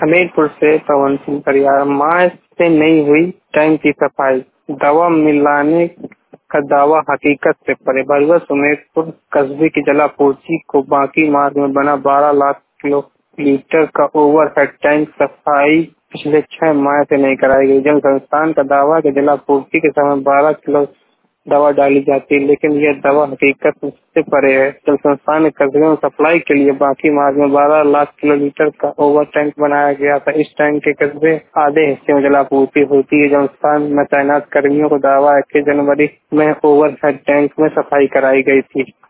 हमीरपुर से पवन सिंह परिहार। मार्च से नहीं हुई टैंक की सफाई, दवा मिलाने का दावा हकीकत से परे। भरुआ सुमेरपुर कस्बे की जलापूर्ति को बाकी मार्ग में बना 12 लाख लीटर का ओवरहेड टैंक सफाई पिछले 6 माह से नहीं कराई गई। जल संस्थान का दावा कि जलापूर्ति के समय 12 किलो दवा डाली जाती है, लेकिन यह दवा हकीकत से परे है। जल संस्थान ने कस्बे में सप्लाई के लिए बाकी मार्ग में 12 लाख किलो लीटर का ओवर टैंक बनाया गया था। इस टैंक के कस्बे आधे हिस्से में जलापूर्ति होती है। जल संस्थान में तैनात कर्मियों को दावा है कि जनवरी में ओवर हेड टैंक में सफाई कराई गई थी।